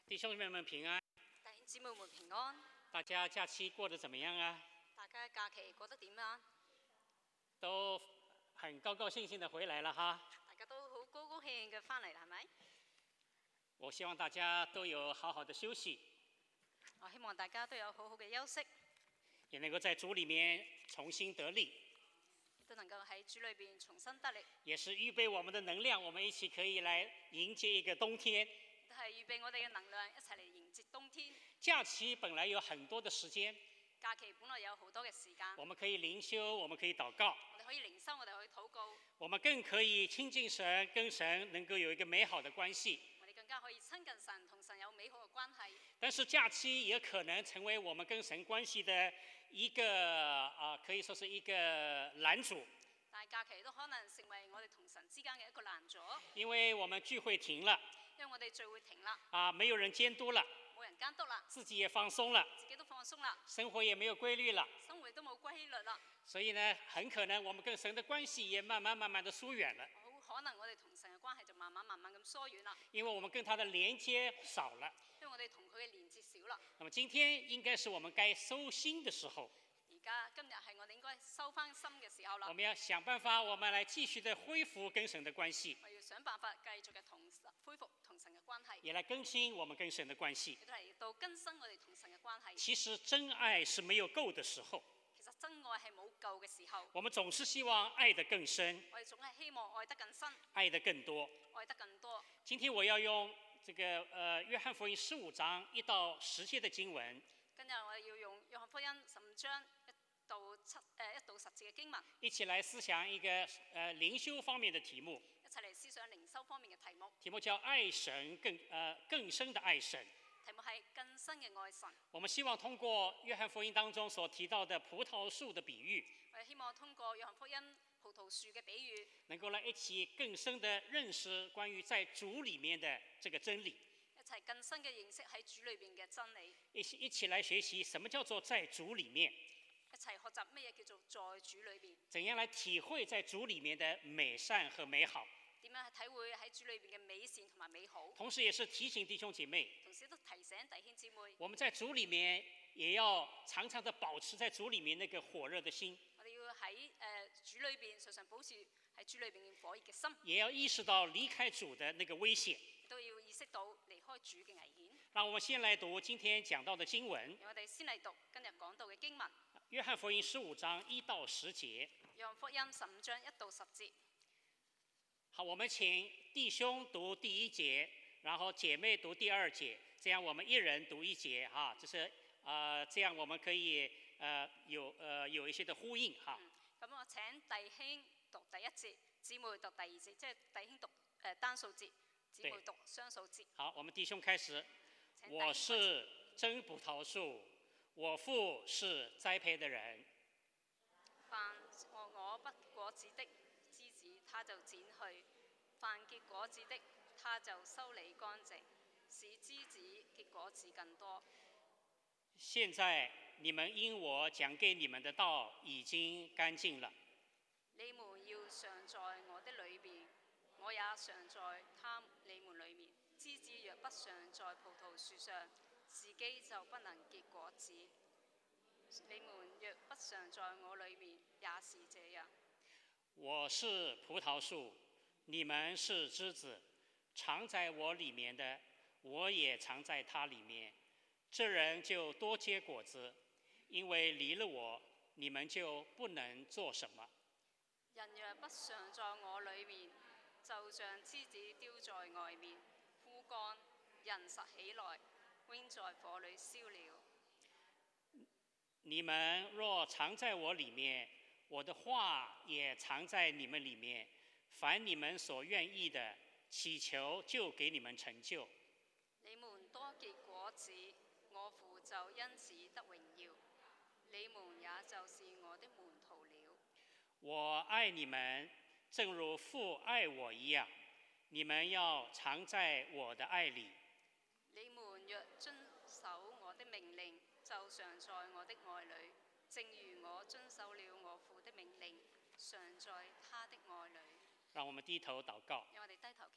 弟兄妹们平安， 弟兄姊妹們平安， 大家假期過得怎麼樣啊？ 大家假期過得點啊？ 都很高高興興的回來了哈。 大家都好高高興興嘅翻嚟啦，係咪？ 我希望大家都有好好的休息， 我希望大家都有好好嘅休息， 也能夠在主裡面重新得力， 都能夠喺主裏邊重新得力， 也是預備我們的能量，我們一起可以來迎接一個冬天。 都係預備我哋嘅能量，一齊嚟迎接冬天。 假期本來有很多的時間， 假期本來有好多嘅時間， 我們可以靈修，我們可以禱告， 我哋可以靈修，我哋可以禱告， 我們更可以親近神，跟神能夠有一個美好的關係。 我哋更加可以親近神，同神有美好嘅關係。 但是假期也可能成為我們跟神關係的一個可以說是一個攔阻。 但係假期都可能成為我哋同神之間嘅一個攔阻， 因為我們聚會停了， 因為我哋聚會停啦， 沒有人監督了， 冇人監督啦， 自己也放鬆了， 自己都放鬆啦， 生活也沒有規律了， 生活都冇規律啦， 所以呢，很可能我們跟神的關係也慢慢的疏遠了。 好可能我哋同神嘅關係就慢慢咁疏遠啦， 因為我們跟他的連接少了。 因為我哋同佢嘅連接少啦。 那麼今天應該是我們該收心的時候， 今日係我哋應該收翻心嘅時候啦。 我們要想辦法，我們來繼續的恢復跟神的關係， 我要想辦法繼續嘅恢復同神嘅關係， 也來更新我們跟神的關係。 亦都嚟到更新我哋同神嘅關係。 其實真愛是沒有夠的時候， 其實真愛係冇夠嘅時候， 我們總是希望愛得更深， 我哋總係希望愛得更深， 愛得更多。 愛得更多。 今天我要用這個約翰福音15章1到10節的經文， 今日我哋要用約翰福音15章1到10節嘅經文， 一起來思想一個靈修方面的題目。 一齊嚟思想靈修方面嘅題目。 題目叫愛神更深的愛神。 題目係更深嘅愛神。 我們希望通過約翰福音當中所提到的葡萄樹的比喻， 我哋希望通過約翰福音葡萄樹嘅比喻， 能夠來一起更深的認識關於在主裡面的這個真理， 一齊更深嘅認識喺主裏邊嘅真理， 一起來學習什麼叫做在主裡面， 一齊學習乜嘢叫做在主裏邊， 怎樣來體會在主裡面的美善和美好， 點樣去體會喺主裏邊嘅美善同埋美好。 同時也是提醒弟兄姐妹， 同時都提醒弟兄姊妹， 我們在主裡面也要常常的保持在主裡面那個火熱的心， 我哋要喺主裏邊常常保持喺主裏邊嘅火熱嘅心， 也要意識到離開主的那個危險， 都要意識到離開主嘅危險。 讓我們先來讀今天講到的經文。 我哋先嚟讀今日講到嘅經文。 約翰福音15章1到10節。 約翰福音15章1到10節。 好，我們請弟兄讀第1節，然後姐妹讀第2節，這樣我們一人讀1節哈，就是這樣我們可以有一些的呼應哈。 咁我請弟兄讀第1節，姊妹讀第2節，即係弟兄讀單數節，姊妹讀雙數節。好， 我們弟兄開始。我是真葡萄樹，我父是栽培的人。 凡我不果子的枝子，他就剪去；凡結果子的，他就修理乾淨，使枝子結果子更多。 現在你們因我講給你們的道已經乾淨了。 你們要常在我的裏面，我也常在你們裏面。枝子若不常在葡萄樹上，自己就不能結果子。你們若不常在我裏面，也是這樣。 我是葡萄樹，你們是枝子，常在我裏面的，我也常在他裏面。這人就多結果子，因為離了我，你們就不能做什麼。 人若不常在我裏面，就像枝子丟在外面，枯乾，人拾起來，扔在火裏燒了。 你們若常在我裏面，我的話也常在你們裏面，凡你們所願意的，祈求就給你們成就。 你們多結果子，我父就因此得榮耀，你們也就是我的門徒了。 我愛你們，正如父愛我一樣，你們要常在我的愛裡。 你們若遵守我的命令，就常在我的愛裡，正如我遵守了我父的命令，常在他的愛裡。 讓我們低頭禱告。 讓我哋低頭祈禱。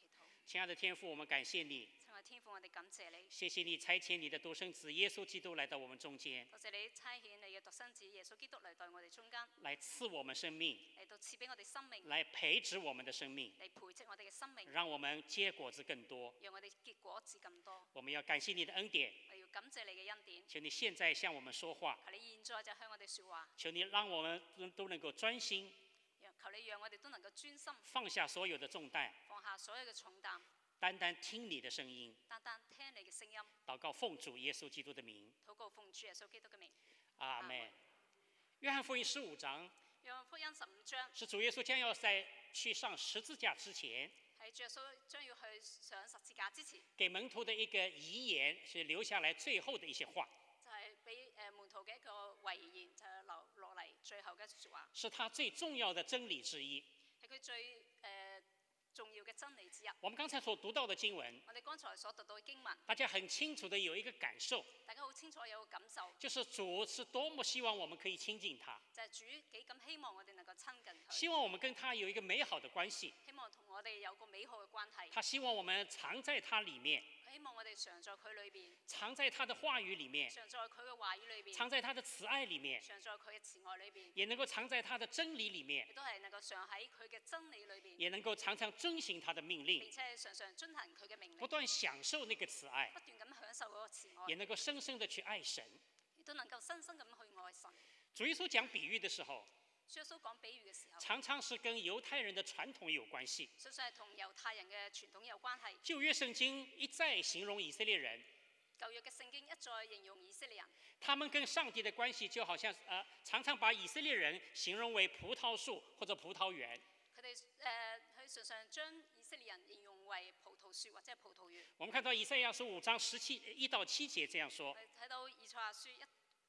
亲爱的天父，我们感谢你， 親愛天父，我哋感謝你， 謝謝你差遣你的獨生子耶穌基督來到我們中間， 多謝你差遣你嘅獨生子耶穌基督嚟到我哋中間， 來賜我們生命， 嚟到賜俾我哋生命， 來培植我們的生命， 嚟培植我哋嘅生命， 讓我們結果子更多。 讓我哋結果子更多。 我們要感謝你的恩典， 我要感謝你嘅恩典， 求你現在向我們說話， 求你現在就向我哋説話， 求你讓我們都能夠專心， 求你讓我哋都能夠專心放下所有的重擔， 放下所有嘅重擔， 單單聽你的聲音， 單單聽你嘅聲音， 禱告奉主耶穌基督的名， 禱告奉主耶穌基督嘅名。 阿門。約翰福音15章約翰福音15章是主耶穌將要在去上十字架之前， 係主耶穌將要去上十字架之前， 給門徒的一個遺言，是留下來最後的一些話， 就係俾門徒嘅一個遺言，就係留落嚟最後嘅説話， 是他最重要的真理之一。 係佢最重要嘅真理之一。 我們剛才所讀到的經文， 我哋剛才所讀到嘅經文， 大家很清楚的有一個感受， 大家好清楚有個感受， 就是主是多麼希望我們可以親近他， 就係主幾咁希望我哋能夠親近佢， 希望我們跟他有一個美好的關係， 希望同我哋有個美好嘅關係。 他希望我們藏在他裡面， 佢希望我哋常在佢裏邊， 藏在他的話語裡面， 常在佢嘅話語裏邊， 藏在他的慈愛裡面， 常在佢嘅慈愛裏邊， 也能夠藏在他的真理裡面亦，都係能夠常喺佢嘅真理裏邊， 也能夠常常遵行他的命令， 並且常常遵行佢嘅命令， 不斷享受那個慈愛， 不斷咁享受嗰個慈愛， 也能夠深深的去愛神。 亦都能夠深深咁去愛神。 主耶穌講比喻的時候， 主耶穌講比喻嘅時候， 常常是跟猶太人的傳統有關係。 相信係同猶太人嘅傳統有關係。 舊約聖經一再形容以色列人， 舊約嘅聖經一再形容以色列人， 他們跟上帝的關係就好像常常把以色列人形容為葡萄樹或者葡萄園。 佢哋佢常常將以色列人形容為葡萄樹或者係葡萄園。 我們看到以賽亞書5章1到7節這樣說我，哋睇到以賽亞書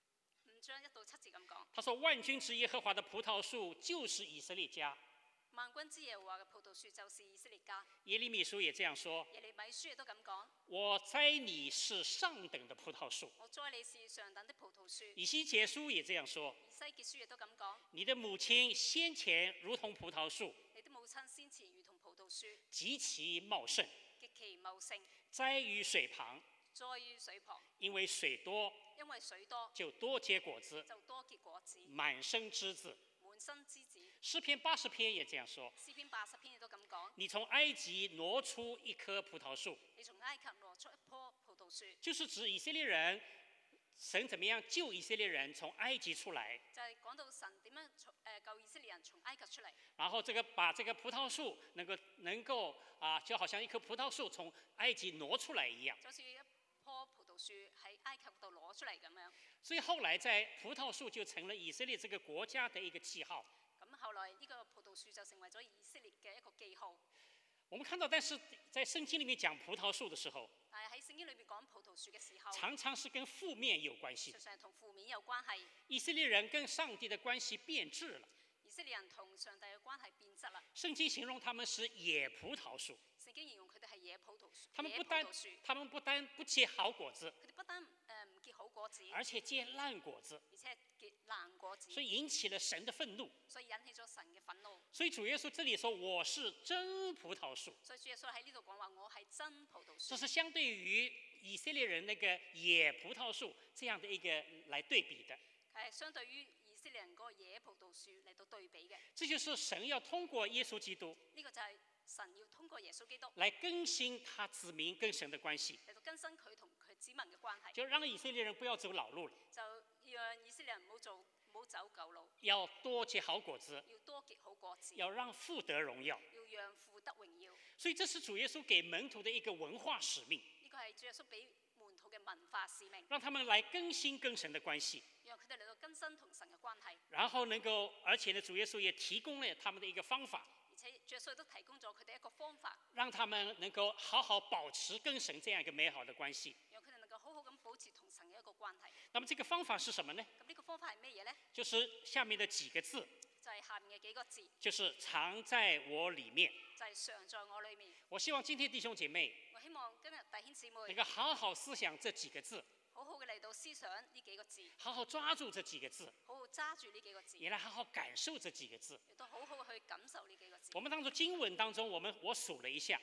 5章1到7節咁講， 他說：萬軍之耶和華的葡萄樹就是以色列家。 萬軍之耶和華嘅葡萄樹就是以色列家。 耶利米書也這樣說， 耶利米書亦都咁講， 我栽你是上等的葡萄樹。 我栽你是上等的葡萄樹。 以西結書也這樣說， 以西結書亦都咁講， 你的母親先前如同葡萄樹， 你的母親先前如同葡萄樹， 極其茂盛， 極其茂盛， 栽於水旁， 栽於水旁， 因為水多， 因為水多就多結果子， 就多結果子， 滿生枝子。 滿生枝子。 詩篇80篇也這樣說， 詩篇80篇亦都咁講， 你從埃及挪出一棵葡萄樹， 你從埃及挪出一棵葡萄樹， 就是指以色列人，神怎麼樣救以色列人從埃及出來， 就係講到神點樣救以色列人從埃及出嚟， 然後把這個葡萄樹能夠就好像一棵葡萄樹從埃及挪出來一樣。 就好似一棵葡萄樹喺埃及度攞出嚟咁樣。 所以後來在葡萄樹就成了以色列這個國家的一個記號。 咁後來呢個葡萄樹就成為咗以色列嘅一個記號。 我們看到，但是在聖經裡面講葡萄樹的時候， 但係喺聖經裏面講葡萄樹嘅時候， 常常是跟負面有關係。 常常係同負面有關係。 以色列人跟上帝的關係變質了。 以色列人同上帝嘅關係變質啦。 聖經形容他們是野葡萄樹， 聖經形容佢哋係野葡萄樹。 他們不但不結好果子， 佢哋不單唔結好果子， 而且結爛果子， 而且結爛果子， 所以引起了神的憤怒。 所以引起咗神嘅憤怒。 所以主耶穌這裡說：“我是真葡萄樹。” 所以主耶穌喺呢度講話：我係真葡萄樹。 這是相對於以色列人那個野葡萄樹這樣的一個來對比的。 係相對於以色列人嗰個野葡萄樹嚟到對比嘅。 這就是神要通過耶穌基督呢個就係神要通過耶穌基督來更新他子民跟神的關係， 嚟到更新佢同佢子民嘅關係， 就讓以色列人不要走老路了， 就讓以色列人唔好走舊路， 要多結好果子， 要多結好果子， 要讓父得榮耀。 要讓父得榮耀。 所以這是主耶穌給門徒的一個文化使命， 呢個係主耶穌俾門徒嘅文化使命， 讓他們來更新跟神的關係， 讓佢哋嚟到更新同神嘅關係。 然後而且呢，主耶穌也提供了他們的一個方法， 而且主耶穌都提供咗佢哋一個方法， 讓他們能夠好好保持跟神這樣一個美好的關係。 讓佢哋能夠好好咁保持同神嘅一個關係。 那麼這個方法是什麼呢？ 咁呢個方法係咩嘢呢？ 就是下面的幾個字， 就係下面嘅幾個字， 就是藏在我裡面。 就係常在我裏面。 我希望今天弟兄姐妹我希望今日弟兄姊妹能夠好好思想這幾個字， 好好嘅嚟到思想呢幾個字， 好好抓住這幾個字， 好好揸住呢幾個字， 也來好好感受這幾個字。 亦都好好去感受呢幾個字。 我們當中經文當中，我數了一下， 喺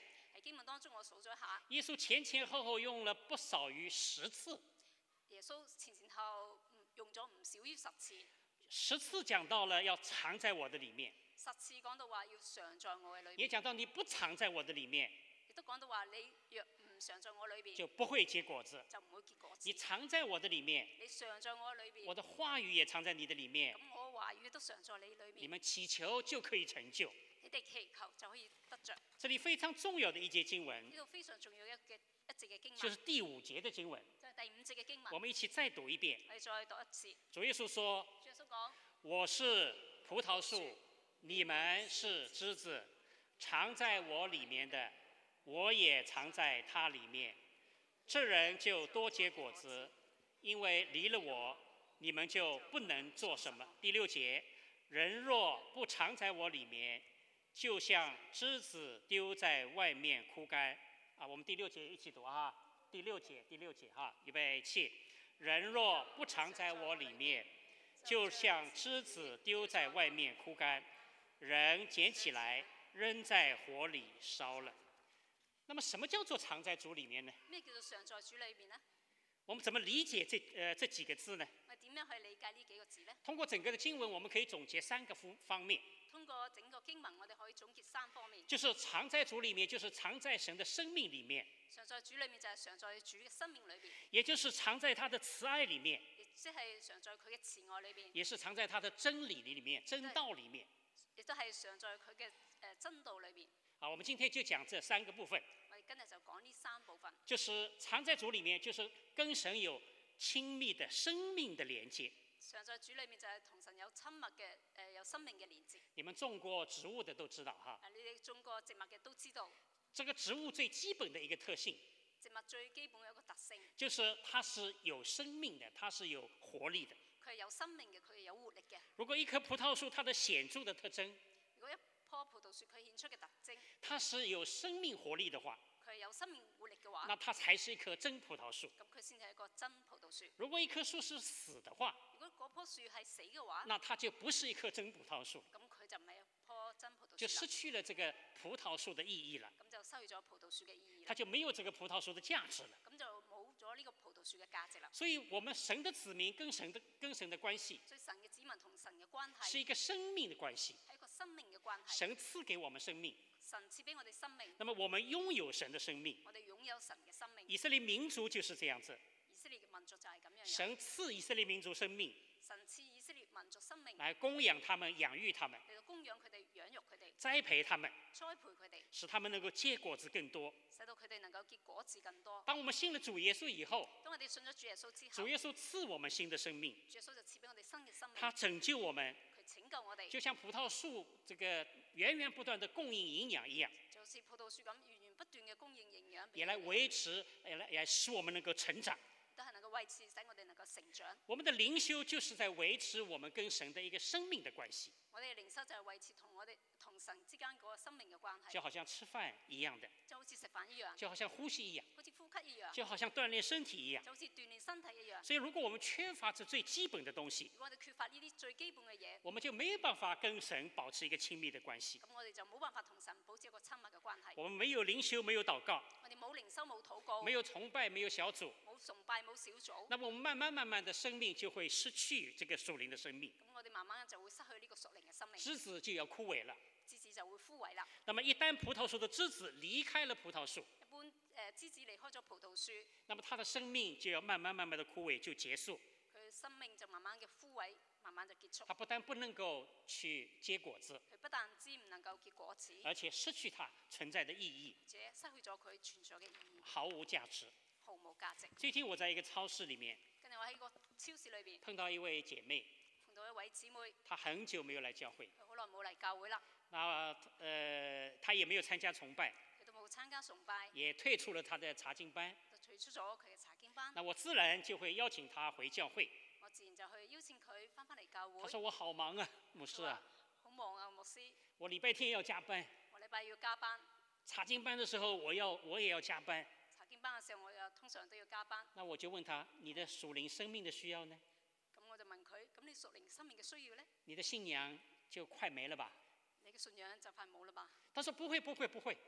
經文當中我數咗一下， 耶穌前前後後用了不少於10次。 耶穌前後用咗唔少於10次。 10次講到了要藏在我的裡面 ，10次講到話要常在我嘅裏面， 也講到你不藏在我的裡面， 亦都講到話你若唔常在我裏邊， 就不會結果子。 就唔會結果子。 你藏在我的裡面， 你常在我裏邊， 我的話語也藏在你的裡面， 咁我話語都常在你裏面。 你們祈求就可以成就。 你哋祈求就可以得着。 這裡非常重要的一節經文， 呢度非常重要一節嘅經文， 就是第5節的經文。 就係第5節嘅經文。 我們一起再讀一遍。 我哋再讀一次。 主耶穌說： 主耶穌講： 我是葡萄樹，你們是枝子，藏在我裡面的，我也藏在他裡面。這人就多結果子，因為離了我，你們就不能做什麼。第6節，人若不藏在我裡面，就像枝子丟在外面枯乾。我們第6節一起讀哈。第6節哈，預備起。人若不藏在我裡面，就像枝子丟在外面枯乾，人撿起來扔在火裡燒了。那麼什麼叫做藏在主裡面呢？ 咩叫做常在主裏邊呢？ 我們怎麼理解這幾個字呢？ 我點樣去理解呢幾個字呢？ 通過整個的經文，我們可以總結3個方面。 通過整個經文，我哋可以總結3方面。 就是藏在主裡面，就是藏在神的生命裡面。 常在主裏面就係常在主嘅生命裏邊。 也就是藏在他的慈愛裡面。 亦即係常在佢嘅慈愛裏邊。 也是藏在他的真理裡面、真道裡面。 亦都係常在佢嘅真道裏邊。 好，我們今天就講這3個部分。 我哋今日就講呢3部分。 就是藏在主裡面，就是跟神有親密的生命的連接。 常在主裏面就係同神有親密嘅有生命嘅連接。 你們種過植物的都知道哈。 你哋種過植物嘅都知道。 這個植物最基本的一個特性， 植物最基本嘅一個特性， 就是它是有生命的，它是有活力的。 佢係有生命嘅，佢係有活力嘅。 如果一棵葡萄樹，它的顯著的特徵， 如果一棵葡萄樹佢顯出嘅特徵， 它是有生命活力的話， 佢有生命活力嘅話， 那它才是一棵真葡萄樹。 咁佢先係一個真葡萄樹。 如果一棵樹是死的話， 如果嗰棵樹係死嘅話， 那它就不是一棵真葡萄樹。 咁佢就唔係一棵真葡萄樹， 就失去了這個葡萄樹的意義了。 咁就失去咗葡萄樹嘅意義。 它就沒有這個葡萄樹的價值了。 咁就冇咗呢個葡萄樹嘅價值啦。 所以，我們神的子民跟神的關係， 所以神嘅子民同神嘅關係是一個生命的關係。 係一個生命嘅關係。 神賜給我們生命， 神賜俾我哋生命。 那麼我們擁有神的生命。 我哋擁有神嘅生命。 以色列民族就是這樣子。 以色列嘅民族就係咁樣。 神賜以色列民族生命， 神賜以色列民族生命， 來供養他們、養育他們， 嚟到供養佢哋、養育佢哋、 栽培他們， 栽培佢哋， 使他們能夠結果子更多。 使到佢哋能夠結果子更多。 當我們信了主耶穌以後， 當我哋信咗主耶穌之後， 主耶穌賜我們新的生命， 主耶穌就賜俾我哋新嘅生命。 他拯救我們， 佢拯救我哋， 就像葡萄樹這個源源不斷的供應營養一樣， 就好似葡萄樹咁源源不斷嘅供應營養， 也來維持，也使我們能夠成長。 都係能夠維持，使我哋能夠成長。 我們的靈修就是在維持我們跟神的一個生命的關係。 我哋嘅靈修就係維持同我哋同神之間嗰個生命嘅關係。 就好像吃飯一樣的， 就好似食飯一樣， 就好像呼吸一樣， 好似呼吸一樣， 就好像鍛鍊身體一樣。 就好似鍛鍊身體一樣。 所以，如果我們缺乏這最基本的東西， 如果我哋缺乏呢啲最基本嘅嘢， 我們就沒有辦法跟神保持一個親密的關係。 咁我哋就冇辦法同神保持一個親密嘅關係。 我們沒有靈修，沒有禱告， 我哋冇靈修，冇禱告， 沒有崇拜，沒有小組， 冇崇拜，冇小組。 那麼我們慢慢的生命就會失去這個屬靈的生命， 咁我哋慢慢就會失去呢個屬靈嘅生命， 枝子就要枯萎了。 枝子就會枯萎啦。 那麼一旦葡萄樹的枝子離開了葡萄樹， 一般枝子離開咗葡萄樹， 那麼它的生命就要慢慢的枯萎，就結束。 佢生命就慢慢嘅枯萎，慢慢就結束。 它不但不能夠去結果子， 佢不但止唔能夠結果子， 而且失去它存在的意義， 而且失去咗佢存在嘅意義， 毫無價值。 毫無價值。 最近我在一個超市裡面跟住我喺個超市裏邊碰到一位姐妹， 碰到一位姊妹， 她很久沒有來教會， 佢好耐冇嚟教會啦， 那她也沒有參加崇拜， 佢都冇參加崇拜， 也退出了她的查經班。 就退出咗佢嘅查經班。 那我自然就會邀請她回教會。 我自然就去邀請佢翻返嚟教會。 她說我好忙啊，牧師啊， 好忙啊，牧師， 我禮拜天要加班， 我禮拜要加班， 查經班的時候我也要加班。 查經班嘅時候我又通常都要加班。 那我就問她，你的屬靈生命的需要呢？ 咁我就問佢，咁你屬靈生命嘅需要呢？ 你的信仰就快沒了吧？ 你嘅信仰就快冇啦吧？ 她說不會。 佢話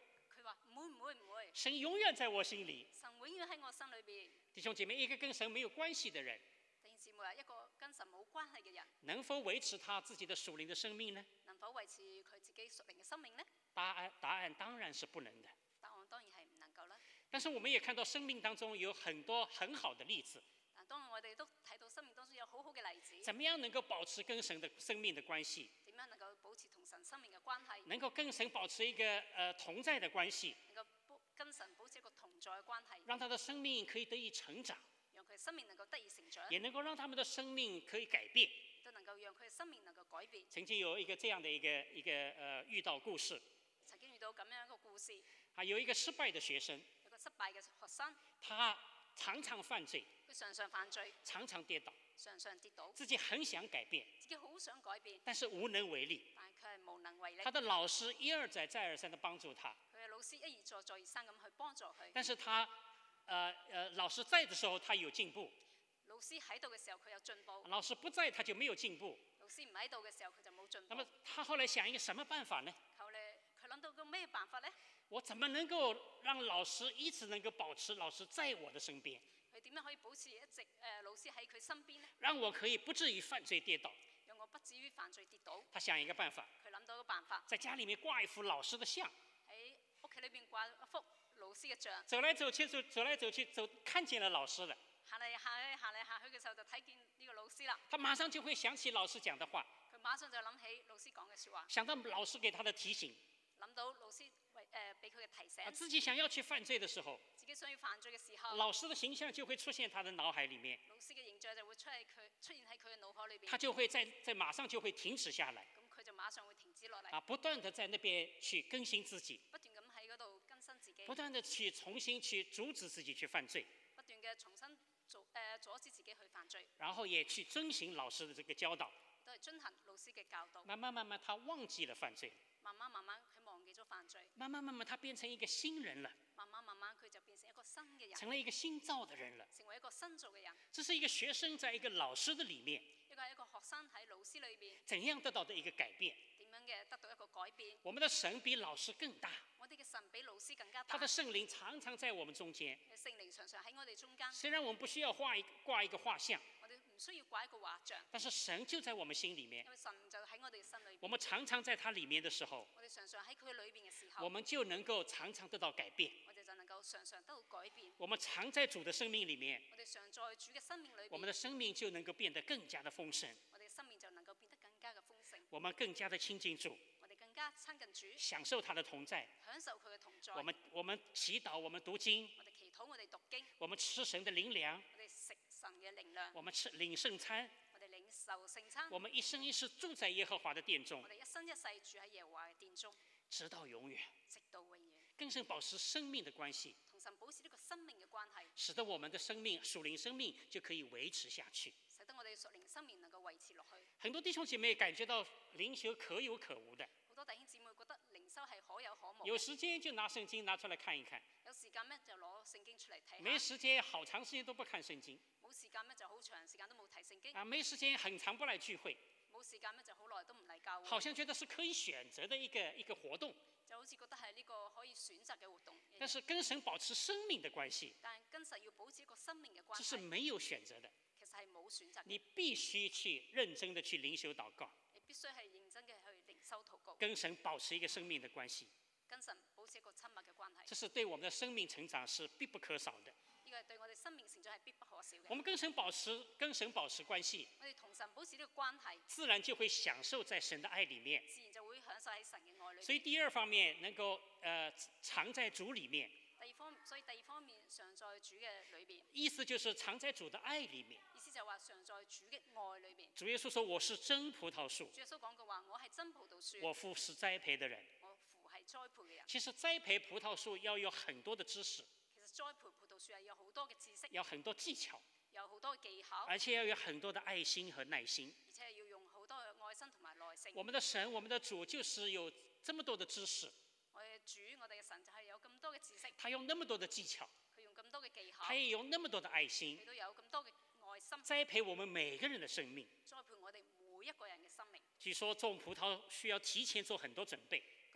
話唔會， 神永遠在我心裡。 神永遠喺我心裏邊。 弟兄姐妹，一個跟神沒有關係的人， 弟兄姊妹啊，一個跟神冇關係嘅人， 能否維持他自己的屬靈的生命呢？ 能否維持佢自己屬靈嘅生命呢？ 答案當然是不能的。 答案當然係唔能夠啦。 但是我們也看到生命當中有很多很好的例子。 但當然我哋都睇到生命當中有好好嘅例子。 怎麼樣能夠保持跟神的生命的關係？ 點樣能夠保持同神生命嘅關係？ 能夠跟神保持一個同在的關係， 能夠跟神保持一個同在嘅關係， 讓他的生命可以得以成長， 讓佢生命能夠得以成長， 也能夠讓他們的生命可以改變， 都能夠讓佢嘅生命能夠改變。 曾經有一個這樣的一個遇到故事， 曾經遇到咁樣一個故事， 有一個失敗的學生， 有個失敗嘅學生， 他常常犯罪， 佢常常犯罪， 常常跌倒， 常常跌倒， 自己很想改變， 自己好想改變， 但是無能為力。 但係佢係無能為力。 他的老師一而再再而三地幫助他， 佢嘅老師一而再再而三咁去幫助佢。 但是他老師在的時候他有進步， 老師喺度嘅時候佢有進步， 老師不在他就沒有進步。 老師唔喺度嘅時候佢就冇進步。 那麼他後來想一個什麼辦法呢？ 後嚟佢諗到個咩辦法呢？ 我怎麼能夠讓老師一直能夠保持老師在我的身邊？ 佢點樣可以保持一直老師喺佢身邊呢？ 讓我可以不至於犯罪跌倒。 讓我不至於犯罪跌倒。 他想一個辦法， 佢諗到個辦法， 在家裡面掛一幅老師的像， 喺屋企裏邊掛一幅老師嘅像。 走來走去看見了老師了。 行嚟行去嘅時候就睇見呢個老師啦。 他馬上就會想起老師講的話， 佢馬上就諗起老師講嘅説話， 想到老師給他的提醒， 諗到老師俾佢嘅提醒。 自己想要去犯罪的時候， 自己想要犯罪嘅時候， 老師的形象就會出現他的腦海裡面， 老師嘅形象就會出現喺佢嘅腦海裏邊。 他就會在馬上就會停止下來， 咁佢就馬上會停止落嚟， 不斷地在那邊去更新自己， 不斷咁喺嗰度更新自己， 不斷地去重新去阻止自己去犯罪， 不斷嘅重新阻止自己去犯罪， 然後也去遵行老師的這個教導， 都係遵行老師嘅教導。 慢慢他忘記了犯罪， 慢慢佢忘記咗犯罪， 慢慢他變成一個新人了， 慢慢佢就變成一個新嘅人， 成了一個新造的人了。 成為一個新造嘅人。 這是一個學生在一個老師的裡面， 呢個係一個學生喺老師裏邊怎樣得到的一個改變。 點樣嘅得到一個改變。 我們的神比老師更大， 我哋嘅神比老師更加大， 他的聖靈常常在我們中間。 聖靈常常喺我哋中間。 雖然我們不需要掛一個畫像， 我哋唔需要掛一個畫像， 但是神就在我們心裡面因。為神就喺我哋心裏邊。 我們常常在他裡面的時候， 我哋常常喺佢裏邊嘅時候， 我們就能夠常常得到改變。 我哋就能夠常常得到改變。 我們常在主的生命裡面， 我哋常在主嘅生命裏邊， 我們的生命就能夠變得更加的豐盛， 我哋生命就能夠變得更加嘅豐盛。 我們更加的親近主， 我哋更加親近主， 享受他的同在。 享受佢嘅同在。 我們祈禱，我們讀經， 我哋祈禱，我哋讀經， 我們吃神的靈糧， 我哋食神嘅靈糧， 我們領聖餐， 我哋領受聖餐， 我們一生一世住在耶和華的殿中我，哋一生一世住喺耶和華嘅殿中， 直到永遠。 直到永遠。 跟神保持生命的關係， 同神保持呢個生命嘅關係， 使得我們的生命屬靈生命就可以維持下去。 使得我哋屬靈生命能夠維持落去。 很多弟兄姐妹感覺到靈修可有可無的， 好多弟兄姊妹覺得靈修係可有可無， 有時間就拿聖經拿出來看一看， 有時間咩就攞聖經出嚟睇沒下， 時間好長時間都不看聖經， 冇時間咩就好長時間都冇睇聖經， 沒時間很長不來聚會， 冇時間咩就好耐都唔嚟教會， 好像覺得是可以選擇的一個活動。 就好似覺得係呢個可以選擇嘅活動一樣。 但是跟神保持生命的關係， 但係跟神要保持一個生命嘅關這是係， 沒有選擇的， 其實係冇選擇嘅。 你必須去認真的去靈修禱告， 你必須係認真嘅去靈修禱告， 跟神保持一個生命的關係， 跟神保持一個親密嘅關係。 這是對我們的生命成長是必不可少的。 呢個係對我哋生命成長係必不可少嘅。 我們跟神保持關係， 我哋同神保持呢個關係， 自然就會享受在神的愛裡面。 自然就會享受喺神嘅愛裏所以邊。 第二方面能夠藏在主裡面， 所以第二方面常在主嘅裏邊， 意思就是藏在主的愛裡面。 意思就係話常在主嘅愛裏邊。 主耶穌說：“我是真葡萄樹， 主耶穌講過話：我係真葡萄樹， 我父是栽培的人。 我父係栽培嘅人。” 其實栽培葡萄樹要有很多的知識， 其實栽培葡萄樹係有好多嘅知識， 要很多技巧， 有好多嘅技巧， 而且要有很多的愛心和耐心。 而且係要用好多嘅愛心同埋耐性。 我們的神，我們的主就是有這麼多的知識， 我哋主，我哋嘅神就係有咁多嘅知識， 他用那麼多的技巧， 佢用咁多嘅技巧， 他也有那麼多的愛心， 佢都有咁多嘅愛心， 栽培我們每個人的生命。 栽培我哋每一個人嘅生命。 據說種葡萄需要提前做很多準備， 據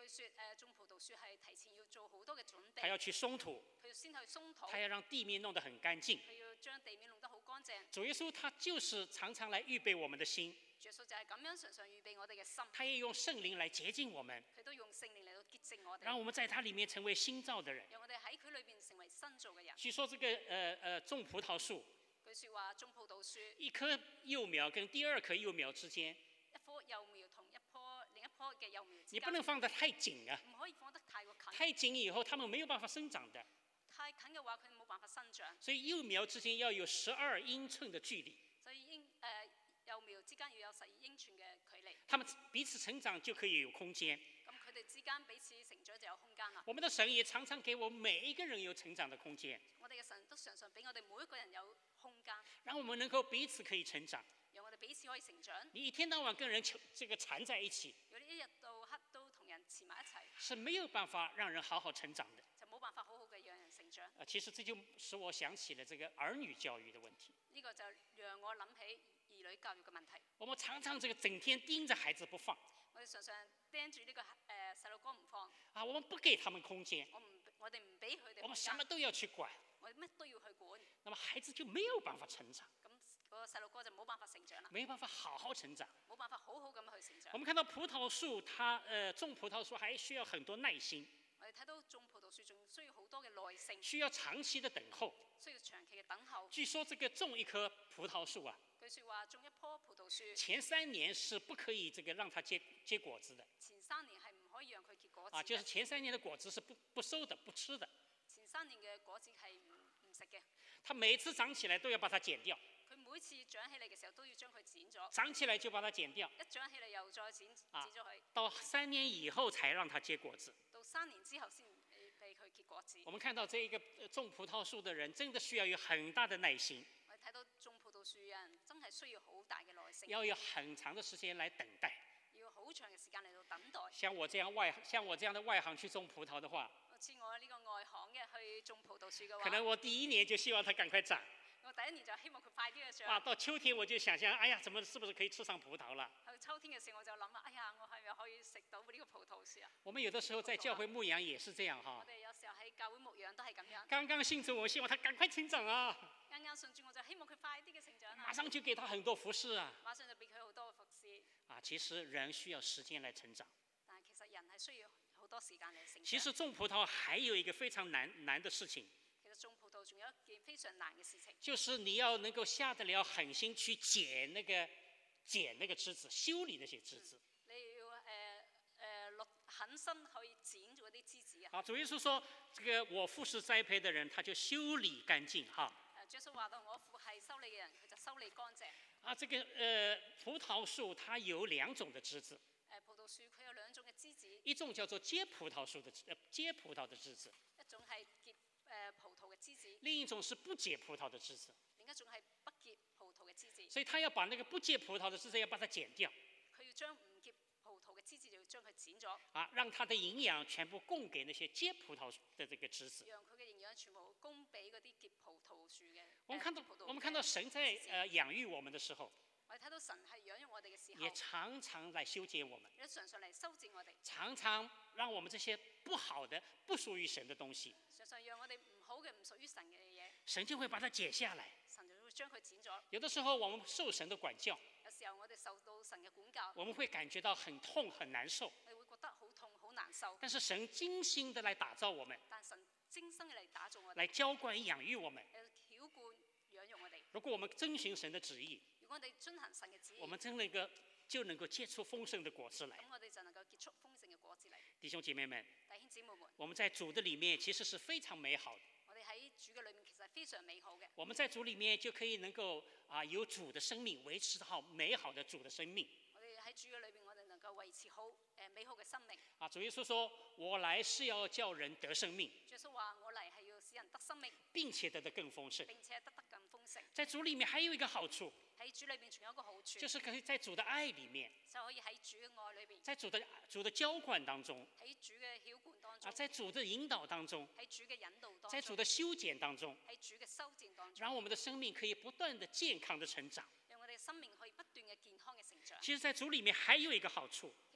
佢說種葡萄樹係提前要做好多嘅準備， 他要去鬆土， 佢要先去鬆土， 他要讓地面弄得很乾淨。 佢要將地面弄得好乾淨。 主耶穌他就是常常來預備我們的心， 主耶穌就係咁樣常常預備我哋嘅心， 他也用聖靈來潔淨我們， 佢都用聖靈嚟到潔淨我哋， 讓我們在他裡面成為新造的人。 讓我哋喺佢裏邊成為新造嘅人。 據說這個種葡萄樹， 佢説話種葡萄樹， 一棵幼苗跟第二棵幼苗之間， 一棵幼苗同另一棵嘅幼苗之你不間， 能放得太緊啊， 唔可以放得太過近， 太緊以後它們沒有辦法生長的。 太近嘅話佢冇辦法生長， 所以幼苗之間要有12英寸的距離， 所以幼苗之間要有12英寸嘅距離， 它們彼此成長就可以有空間。 咁佢哋之間彼此成長就有空間啦。 我們的神也常常給我們每一個人有成長的空間， 我哋嘅神都常常俾我哋每一個人有空間， 讓我們能夠彼此可以成長。 讓我哋彼此可以成長。 你一天到晚跟人纏在一起， 如果你一日到黑都同人纏埋一齊， 是沒有辦法讓人好好成長的。 就冇辦法好好嘅讓人成長。 其實這就使我想起了這個兒女教育的問題。 呢個就讓我諗起兒女教育嘅問題。 我們常常整天盯着孩子不放， 我哋常常盯住呢個細路哥唔放， 啊，我們不給他們空間， 我哋唔俾佢哋我空間， 們什麼都要去管， 我哋乜都要去管， 那麼孩子就沒有辦法成長， 咁嗰個細路哥就冇辦法成長啦， 沒有辦法好好成長。 冇辦法好好咁去成長。 我們看到葡萄樹，它種葡萄樹還需要很多耐心， 我哋睇到種葡萄樹仲需要好多嘅耐性， 需要長期的等候。 需要長期嘅等候。 據說這個種一棵葡萄樹啊， 據說話種一棵葡萄樹， 前3年是不可以讓它結果子的， 前3年係唔可以讓佢結果子啊，就是嘅， 前3年的果子是不收的、不吃的。 前3年嘅果子係唔食嘅。 它每次長起來都要把它剪掉， 佢每次長起嚟嘅時候都要將佢剪咗， 長起來就把它剪掉， 一長起嚟又再剪咗佢， 到3年以後才讓它結果子。 到3年之後先俾佢結果子。 我們看到這一個種葡萄樹的人，真的需要有很大的耐心， 我哋睇到種葡萄樹嘅人真係需要好大嘅耐性， 要有很長的時間來等待。 要好長嘅時間嚟到等待。 像我這樣的外行去種葡萄的話， 好似我呢個外行嘅去種葡萄樹嘅話， 可能我第1年就希望它趕快長， 我第1年就希望佢快啲嘅長。 啊，到秋天我就想象，哎呀，是不是可以吃上葡萄了？ 去秋天嘅時候我就諗啦，哎呀，我係咪可以食到呢個葡萄樹啊？ 我們有的時候在教會牧養也是這樣哈我，哋有時候喺教會牧養都係咁樣， 剛剛信主，我希望他趕快成長啊， 啱啱信主我就希望佢快啲嘅成長啊馬，上就給他很多服侍啊。 馬上就俾佢好多嘅服侍。 啊，其實人需要時間來成長。 但係其實人係需要好多時間嚟成長。 其實種葡萄還有一個非常難的事情， 其實種葡萄仲有一件非常難嘅事情， 就是你要能夠下得了狠心去剪那個枝子，修理那些枝子。 你要落狠心去剪咗啲枝子啊。 啊，主耶穌說，這個我父是栽培的人，他就修理乾淨哈。 耶穌話到我父係修理嘅人，佢就修理乾淨。 啊，這個葡萄樹它有2種的枝子， 葡萄樹佢有2種嘅枝子， 一種叫做結葡萄樹的結葡萄的枝子， 一種係結葡萄嘅枝子， 另一種是不結葡萄的枝子。 另一種係不結葡萄嘅枝子。 所以他要把那個不結葡萄的枝子要把它剪掉， 佢要將唔結葡萄嘅枝子就要將佢剪咗， 啊，讓它的營養全部供給那些結葡萄的這個枝子。 讓佢嘅營養全部供俾嗰啲結葡萄樹嘅。 我們看到神在養育我們的時候， 我哋睇到神係養育我哋嘅時也候， 常常來修剪我們， 亦都常常嚟修剪我哋， 常常讓我們這些不好的、不屬於神的東西， 常常讓我哋唔好嘅、唔屬於神嘅嘢， 神就會把它剪下來。 神就會將佢剪咗。 有的時候我們受神的管教， 有時候我哋受到神嘅管教， 我們會感覺到很痛、很難受， 你會覺得好痛、好難受。 但是神精心的來打造我們， 但神精心嘅嚟打造我哋， 來澆灌養育我們。 嚟澆灌養育我哋。 如果我們遵循神的旨意， 如果我哋遵行神嘅旨意， 我們就能夠結出豐盛的果子來。 咁我哋就能夠結出豐盛嘅果子嚟。 弟兄姐妹們， 弟兄姊妹們， 我們在主的裡面其實是非常美好的。 我哋喺主嘅裏面其實係非常美好嘅。 我們在主裡面就可以能夠有主的生命，維持好美好的主的生命。 我哋喺主嘅裏面，我哋能夠維持好美好嘅生命。 啊，主耶穌說：我來是要叫人得生命， 耶穌話：我嚟係要使人得生命， 並且得更豐盛。 並且得更豐盛。 在主裡面還有一個好處， 喺主裏面仲有一個好處， 就是可以在主的愛裡面， 就可以喺主嘅愛裏邊， 在主的澆灌當中， 喺主嘅澆灌當中， 在主的引導當中， 喺主嘅引導當中， 在主的修剪當中， 喺主嘅修剪當中， 讓我們的生命可以不斷的健康的成長。 讓我哋生命可以不斷嘅健康嘅成長。 其實，在主裡面還有一個好處， 其實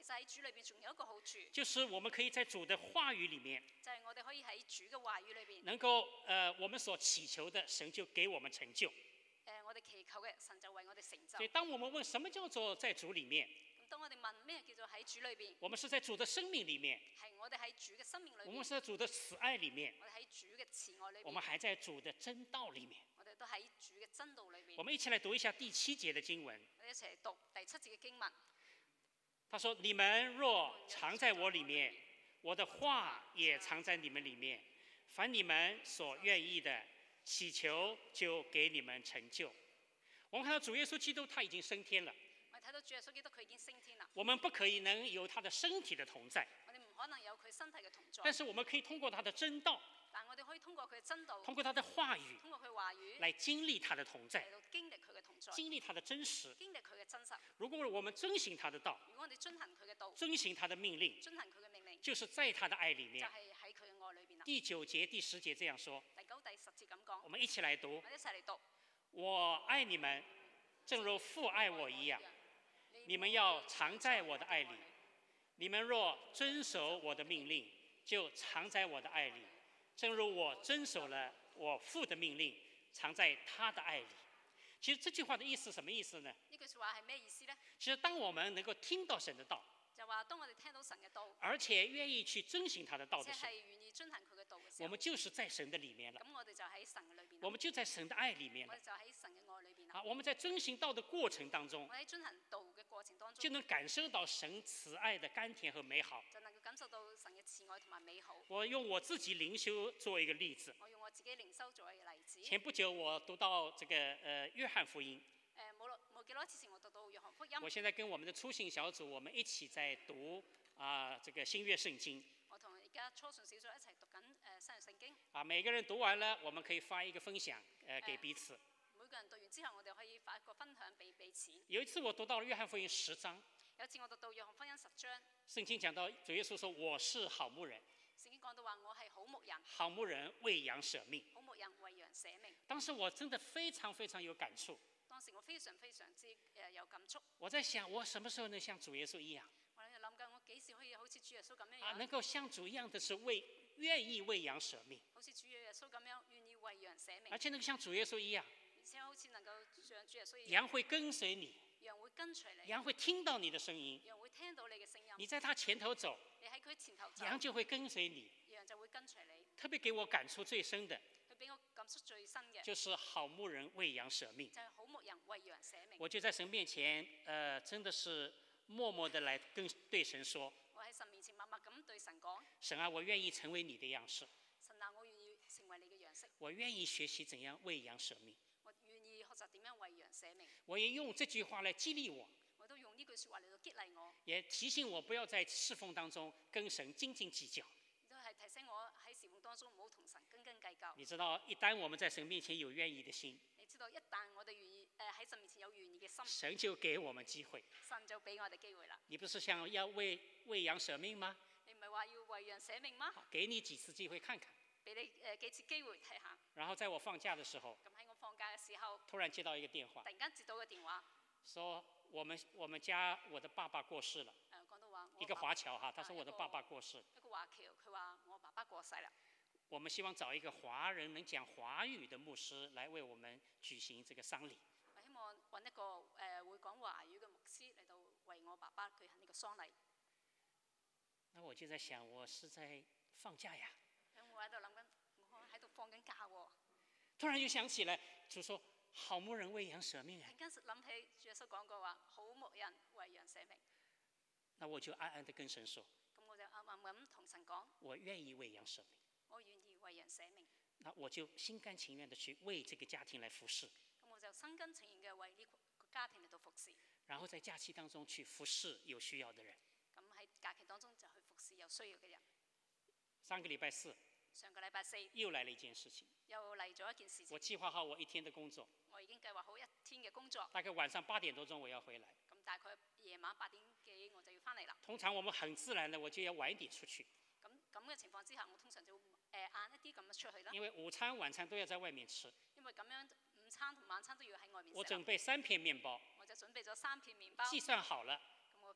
其實喺主裏邊仲有一個好處， 就是我們可以在主的話語裡面， 就係我哋可以喺主嘅話語裏邊， 能夠我們所祈求的，神就給我們成就。 我哋祈求嘅神就為我哋成就。 所以當我們問什麼叫做在主裡面， 咁當我哋問咩叫做喺主裏邊， 我們是在主的生命裡面， 係我哋喺主嘅生命裏邊， 我們是在主的慈愛裡面， 我哋喺主嘅慈愛裏邊， 我們還在主的真道裡面。 我哋都喺主嘅真道裏邊。 我們一起來讀一下第7節的經文。 我哋一齊讀第7節嘅經文。 他說：你們若藏在我裡面，我的話也藏在你們裡面，凡你們所願意的，祈求就給你們成就。我們看到主耶穌基督他已經升天了， 我哋睇到主耶穌基督佢已經升天啦。 我們不可以能有他的身體的同在， 我哋唔可能有佢身體嘅同在， 但是我們可以通過他的真道， 但我哋可以通過佢嘅真道， 通過他的話語通過佢話語來經歷他的同在， 嚟到經歷佢嘅同在， 經歷他的真實。 經歷佢嘅真實。 如果我們遵行他的道， 如果我哋遵行佢嘅道， 遵行他的命令， 遵行佢嘅命令， 就是在他的愛裡就面。 係喺佢嘅愛裏邊啦。 第9節、第10節這樣說， 第9、第10節咁講， 我們一起來讀我。哋一齊嚟讀。 我愛你們，正如父愛我一樣，你們要常在我的愛裡。你們若遵守我的命令，就常在我的愛裡，正如我遵守了我父的命令，常在他的愛裡。其實這句話的意思什麼意思呢？ 呢句説話係咩意思呢？ 其實當我們能夠聽到神的道， 就話當我哋聽到神嘅道， 而且願意去遵行他的道而且的時候係，願意遵行佢嘅道嘅時候， 我們就是在神的裡面了， 咁我哋就喺神嘅裏邊啦， 我們就在神的愛裡面了。 我哋就喺神嘅愛裏邊啦。 啊，我們在遵行道的過程當中我，喺遵行道嘅過程當就中， 能感受到神慈愛的甘甜和美好。 就能夠感受到神嘅慈愛同埋美好。 我用我自己靈修做一個例子。 我用我自己靈修作為例子。 前不久我讀到這個約翰福音， 冇幾多次前我讀到約翰福音， 我現在跟我們的初信小組，我們一起在讀這個新約聖經。 我同而家初信小組一齊讀緊新約聖經。 每個人讀完了，我們可以發一個分享給彼此。 每個人讀完之後，我哋可以發一個分享俾彼此。 有一次我讀到了約翰福音10章， 有一次我讀到約翰福音10章， 聖經講到主耶穌說：我是好牧人， 聖經講到話我係好牧人， 好牧人為羊捨命。 好牧人為羊捨命。 當時我真的非常非常有感觸。 當時我非常非常之有感觸。 我在想，我什麼時候能像主耶穌一樣？ 我喺度諗緊，我幾時可以好似主耶穌咁樣能夠像主一樣的是願意為羊捨命， 好似主耶穌咁樣願意為羊捨命， 而且能夠像主耶穌一樣， 而且好似能夠像主耶穌一樣， 羊會跟隨你， 羊會跟隨你， 羊會聽到你的聲音， 羊會聽到你嘅聲音， 你在他前頭走， 你喺佢前頭走， 羊就會跟隨你。 羊就會跟隨你。 特別給我感觸最深的， 佢俾我感觸最深嘅， 就是好牧人為羊捨命。 就係好牧人為羊捨命。 我就在神面前，真的是默默地來對神說： 我喺神面前默默咁對神講： 神啊，我願意成為你的樣式， 神啊，我願意成為你嘅樣式， 我願意學習怎樣為羊捨命。 我願意學習點樣為羊捨命。 我也用這句話來激勵我， 我都用呢句説話嚟到激勵我， 也提醒我不要在侍奉當中跟神斤斤計較。 都係提醒我喺侍奉當中唔好同神斤斤計較。 你知道，一旦我們在神面前有願意的心， 你知道，一旦我哋願意喺神面前有願意嘅心， 神就給我們機會。 神就俾我哋機會啦。 你不是想要為羊捨命嗎？ 你唔係話要為羊捨命嗎？ 好，給你幾次機會看看。 俾你幾次機會睇下。 然後在我放假的時候， 咁喺我放假嘅時候， 突然接到一個電話突，然間接到個電話， 說我們家我的爸爸過世了。 講到話一個華僑哈，他說我的爸爸過世， 一個華僑，佢話我爸爸過世啦。 我們希望找一個華人能講華語的牧師來為我們舉行這個喪禮。 我希望揾一個會講華語嘅牧師嚟到為我爸爸舉行呢個喪禮。 那我就在想，我是在放假呀。 咁我喺度諗緊，我喺度放緊假喎。 突然就想起來，就說好牧人為羊捨命啊。 突然間諗起主耶穌講過話，好牧人為羊捨命。 那我就暗暗地跟神說， 咁我就暗暗咁同神講， 我願意為羊捨命。 我願意為羊捨命。 那我就心甘情願地去為這個家庭來服侍， 咁我就心甘情願嘅為呢個家庭嚟到服侍。 然後在假期當中去服侍有需要的人。 咁喺假期當中就去服侍有需要嘅人。 上個禮拜四， 上個禮拜4 又來了一件事情， 又嚟咗一件事情。 我計劃好我一天的工作， 我已經計劃好一天嘅工作。 大概晚上8點多鐘我要回來。 咁大概夜晚8點幾我就要翻嚟啦。 通常我們很自然的，我就要晚一點出去， 咁嘅情況之下，我通常就會晏一啲咁樣出去啦。 因為午餐晚餐都要在外面吃。 因為咁樣午餐同晚餐都要喺外面食。 我準備3片麵包， 我就準備咗3片麵包。 計算好了， 咁我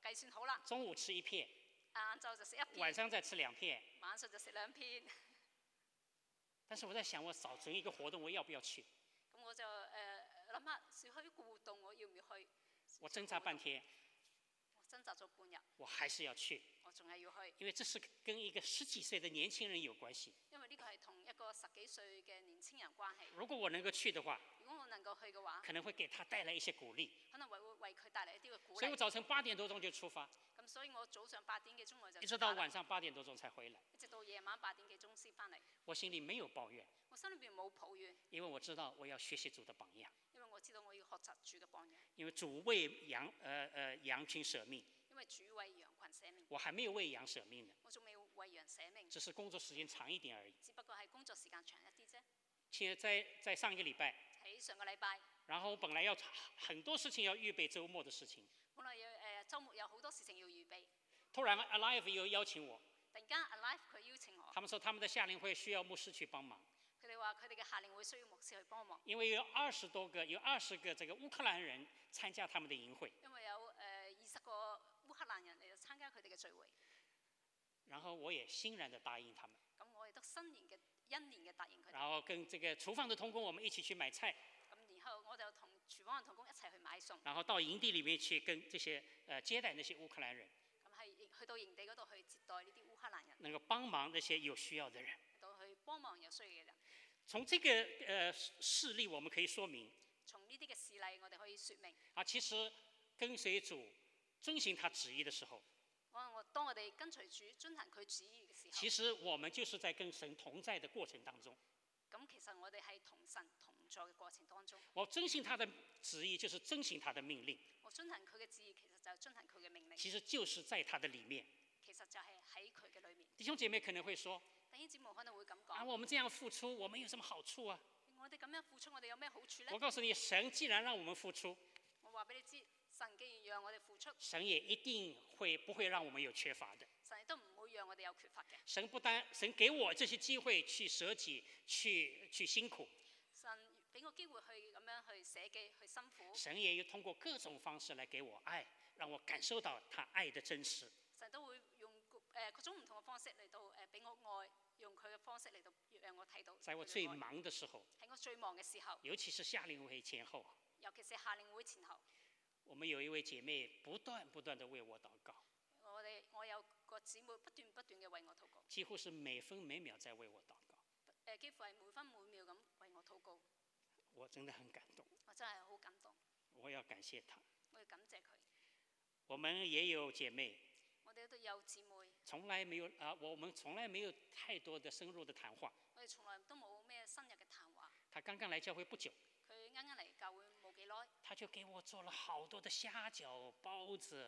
計算好啦， 中午吃1片， 晏晝就食1片， 晚上再吃2片。 晚上就食2片。 但是我在想，我早晨一个活動，我要不要去？ 咁我就諗下，少去一個活動，我要唔要去？ 我掙扎半天， 我掙扎咗半日， 我還是要去， 我仲係要去， 因為這是跟一個10幾歲的年輕人有關係。 因為呢個係同一個10幾歲嘅年輕人關係。 如果我能夠去的話， 如果我能夠去嘅話， 可能會給他帶來一些鼓勵。 可能會為佢帶嚟一啲嘅鼓勵。 所以我早晨8點多鐘就出發， 咁所以我早上8點幾鐘我就一直到晚上8點多鐘才回來。 一直到夜晚8點幾鐘先翻嚟。 我心裡沒有抱怨， 我心裏邊冇抱怨， 因為我知道我要學習主的榜樣。 因為我知道我要學習主嘅榜樣。 因為主為羊群捨命， 因為主為羊群捨命， 我還沒有為羊捨命呢， 我仲未為羊捨命， 只是工作時間長一點而已。 只不過係工作時間長一啲啫。 現在上一個禮拜， 喺上個禮拜， 然後本來要很多事情要預備週末的事情， 本來要週末有好多事情要預備， 突然 Alive 又邀請我， 突然間 Alive 佢邀請我， 他們說他們的夏令會需要牧師去幫忙， 佢哋話佢哋嘅夏令會需要牧師去幫忙， 因為有20個這個烏克蘭人參加他們的營會， 因為有20個烏克蘭人嚟到參加佢哋嘅聚會， 然後我也欣然地答應他們， 咁我亦都欣然嘅答應佢哋， 然後跟這個廚房的同工我們一起去買菜， 咁然後我就同廚房嘅同工一齊去買餸， 然後到營地裡面去跟這些接待那些烏克蘭人， 咁係去到營地嗰度去接待呢啲烏克蘭人， 能夠幫忙那些有需要的人。 到去幫忙有需要嘅人。 從這個事例，我們可以說明， 從呢啲嘅事例，我哋可以説明， 其實跟隨主、遵行他旨意的時候， 當我哋跟隨主、遵行佢旨意嘅時候， 其實我們就是在跟神同在的過程當中。 咁其實我哋係同神同在嘅過程當中。 我遵行他的旨意，就是遵行他的命令。 我遵行佢嘅旨意，其實就係遵行佢嘅命令。 其實就是在他的裡面。 其實就係喺佢嘅裏面。 弟兄姐妹可能會說： 弟兄姊妹可能會咁講。 我們這樣付出，我們有什麼好處啊？ 我哋咁樣付出，我哋有咩好處呢？ 我告訴你，神既然讓我們付出， 我話俾你知，神既然讓我哋付出， 神也一定不會讓我們有缺乏的。 神亦都唔會讓我哋有缺乏嘅。 神給我這些機會去捨己，去辛苦。 神俾我機會去咁樣去捨己，去辛苦。 神也要通過各種方式來給我愛，讓我感受到他愛的真實。 神都會用各種唔同嘅方式嚟到俾我愛，用佢嘅方式嚟到讓我睇到。 在我最忙的時候， 喺我最忙嘅時候， 尤其是夏令會前後， 尤其是夏令會前後， 我們有一位姐妹不斷地為我禱告。 我有個姊妹不斷嘅為我禱告， 幾乎是每分每秒在為我禱告。 幾乎係每分每秒咁為我禱告。 我真的很感動， 我真係好感動。 我要感謝她， 我要感謝佢。 我們也有姐妹， 我哋都有姊妹， 我們從來沒有太多的深入的談話。 我哋從來都冇咩深入嘅談話。 她剛剛來教會不久， 佢啱啱嚟教會冇幾耐， 她就給我做了好多的蝦餃、包子，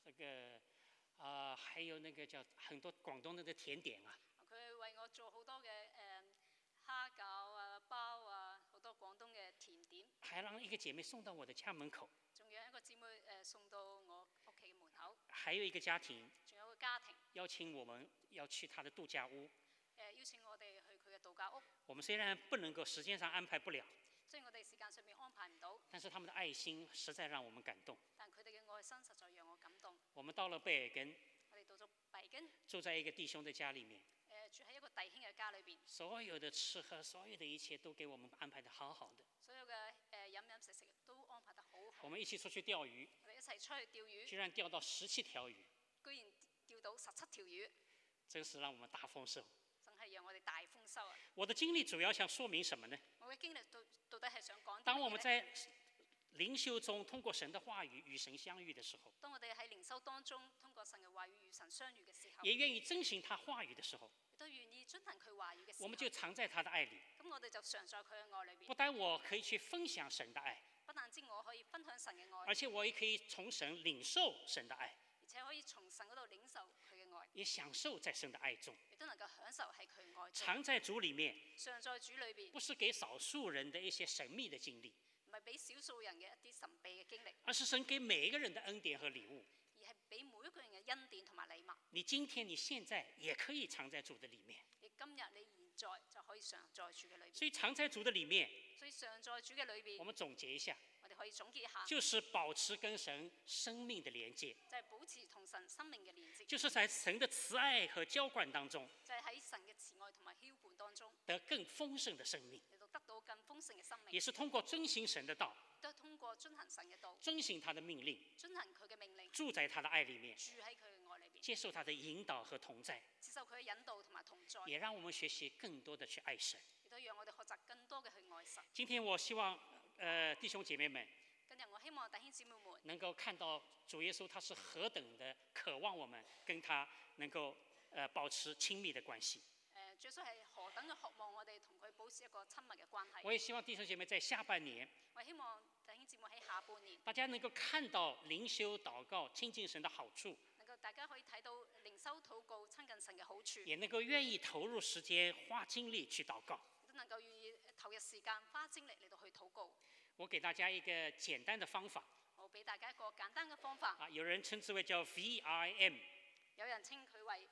還有那個叫很多廣東那個甜點啊。 佢為我做好多嘅蝦餃啊、包啊，好多廣東嘅甜點。 還讓一個姐妹送到我的家門口。 仲有一個姊妹送到我屋企嘅門口。 還有一個家庭， 仲有個家庭邀請我們要去他的度假屋。 邀請我哋去佢嘅度假屋。 我們雖然不能夠時間上安排不了， 雖然我哋時間上面安排唔到， 但是他們的愛心實在讓我們感動。 但佢哋嘅愛心實在讓我感動。 我們到了貝爾根， 我哋到咗貝爾根， 住在一個弟兄的家裡面。 住喺一個弟兄嘅家裏邊， 所有的吃喝，所有的一切都給我們安排得好好的。 所有嘅飲食都安排得好好。 我們一起出去釣魚， 我哋一齊出去釣魚， 居然釣到17條魚， 居然釣到17條魚， 真是讓我們大豐收。 真係讓我哋大豐收啊！ 我的經歷主要想說明什麼呢？ 我嘅經歷到底係想講啲乜嘢呢？ 當我們在靈修中通過神的話語與神相遇的時候， 當我哋喺靈修當中通過神嘅話語與神相遇嘅時候， 也願意遵行他話語的時候， 亦都願意遵行佢話語嘅時候， 我們就常在他的愛裡。 咁我哋就常在佢嘅愛裏邊。 不但我可以去分享神的愛， 不但止我可以分享神嘅愛， 而且我也可以從神領受神的愛， 而且可以從神嗰度領受佢嘅愛， 也享受在神的愛中， 亦都能夠享受喺佢嘅愛中。 常在主裡面， 常在主裏邊， 不是給少數人的一些神秘的經歷， 唔係俾少數人嘅一啲神秘嘅經歷， 而是神給每一個人的恩典和禮物， 而係俾每一個人嘅恩典同埋禮物。 你今天你現在也可以常在主的裡面， 你今日你現在就可以常在主嘅裏邊。 所以常在主的裡面， 所以常在主嘅裏邊， 我們總結一下， 我哋可以總結下， 就是保持跟神生命的連接， 就係保持同神生命嘅連接， 就是在神的慈愛和澆灌當中， 就係喺神嘅慈愛同埋澆灌當中， 得更豐盛的生命， 嚟到得到更豐盛嘅生命， 也是通過遵行神的道， 都係通過遵行神嘅道， 遵行他的命令， 遵行佢嘅命令， 住在他的愛裡面， 住喺佢嘅愛裏邊， 接受他的引導和同在， 接受佢嘅引導同埋同在， 也讓我們學習更多的去愛神。 亦都讓我哋學習更多嘅去愛神。 今天我希望弟兄姐妹們今日我希望弟兄姊妹們能夠看到主耶穌他是何等的渴望我們跟他能夠保持親密的關係。 主耶穌係何等嘅渴望我哋同佢保持一個親密嘅關係。 我也希望弟兄姐妹在下半年， 我希望弟兄姊妹喺下半年， 大家能夠看到靈修禱告親近神的好處， 能夠大家可以睇到靈修禱告親近神嘅好處， 也能夠願意投入時間花精力去禱告。 都能夠願意投入時間花精力嚟到去禱告。 我給大家一個簡單的方法， 我俾大家一個簡單嘅方法， 有人稱之為叫 VIM， 有人稱佢為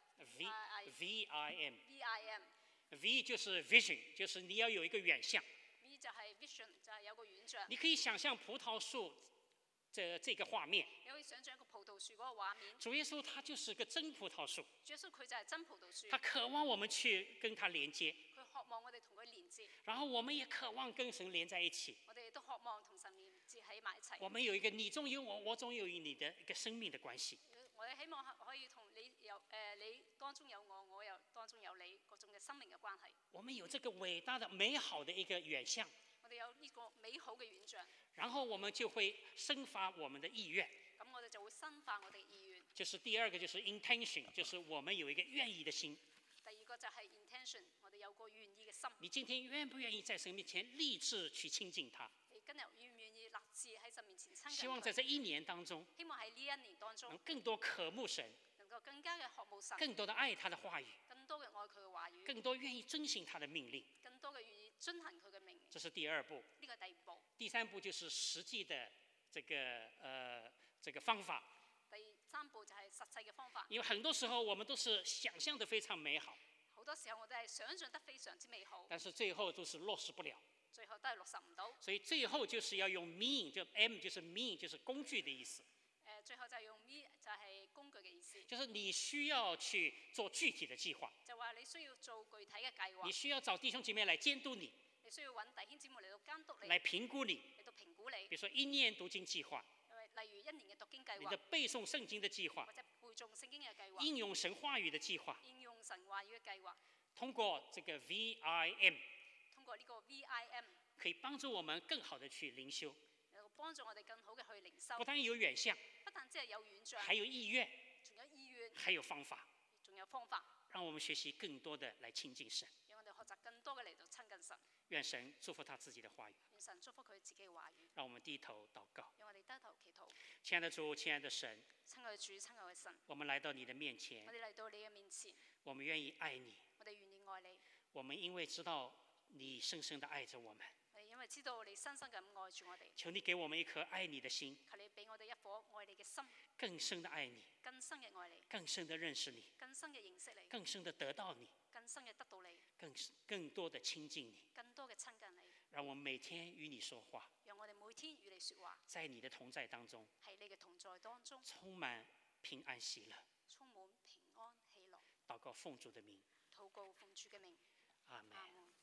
VIM。 VIM。 V 就是 vision， 就是你要有一個遠向。 V 就係 vision，就係有個遠像。 你可以想象葡萄樹這個畫面。 你可以想象一個葡萄樹嗰個畫面。 主耶穌他就是個真葡萄樹。 主耶穌佢就係真葡萄樹。 他渴望我們去跟他連接。 佢渴望我哋同佢連接。 然後我們也渴望跟神連在一起。 我哋亦都渴望同神連接喺埋一齊。 我們有一個你中有我，我中有你的一個生命的關係。 我哋希望可以同你你當中有我，我又當中有你，各種嘅生命嘅關係。 我們有這個偉大的美好的一個遠向。 我哋有呢個美好嘅遠像。 然後我們就會生發我們的意願。 咁我哋就會生發我哋意願。 就是第二個，就是 intention， 就是我們有一個願意的心。 第二個就係 intention， 我哋有個願意嘅心。 你今天願不願意在神面前立志去親近他？ 你今日願唔願意立志喺神面前親近佢？ 希望在這一年當中， 希望喺呢一年當中， 能更多渴慕神， 能夠更加嘅渴慕神， 更多的愛他的話語， 更多嘅愛佢嘅話語， 更多願意遵行他的命令， 更多嘅願意遵行佢嘅命令。 這是第二步。 呢個第二步。 第三步就是實際的這個方法。 第三步就係實際嘅方法。 因為很多時候我們都是想象得非常美好， 好多時候我哋係想象得非常之美好， 但是最後都是落實不了。 最後都係落實唔到。 所以最後就是要用 mean， 就 M 就是 mean， 就是工具的意思。 最後就係用 me 就係工具嘅意思。 就是你需要去做具體的計劃。 就話你需要做具體嘅計劃。 你需要找弟兄姐妹來監督你。 你需要揾弟兄姊妹嚟到監督你。 來評估你。 嚟到評估你。 比如說一年讀經計劃。 例如一年嘅讀經計劃。 你的背誦聖經的計劃。 或者背誦聖經嘅計劃。 應用神話語的計劃。 應用神話語嘅計劃。 通過這個 VIM。 通過呢個 VIM。 可以幫助我們更好的去靈修。 幫助我哋更好嘅去靈修。 不但有遠向。 不但只係有遠像。 還有意願。 仲有意願。 還有方法。 仲有方法。 讓我們學習更多的來親近神。 讓我哋學習更多嘅嚟到親近神。 願神祝福他自己的話語。 願神祝福佢自己嘅話語。 讓我們低頭禱告。 讓我哋低頭祈禱。 親愛的主，親愛的神。 親愛的主，親愛的神。 我們來到你的面前。 我哋嚟到你嘅面前。 我們願意愛你。 我哋願意愛你。 我們因為知道你深深地愛着我們。 因為知道你深深咁愛住我哋。 求你給我們一顆愛你的心。 求你俾我哋一顆愛你嘅心。 更深的愛你。 更深嘅愛你。 更深的認識你。 更深嘅認識你。 更深的得到你。 更深嘅得到你。 更多的親近你。 更多嘅親近你。 讓我們每天與你說話。 讓我哋每天與你說話。 在你的同在當中。 喺你嘅同在當中。 充滿平安喜樂。 充滿平安喜樂。 禱告奉主的名。 禱告奉主嘅名。 阿門。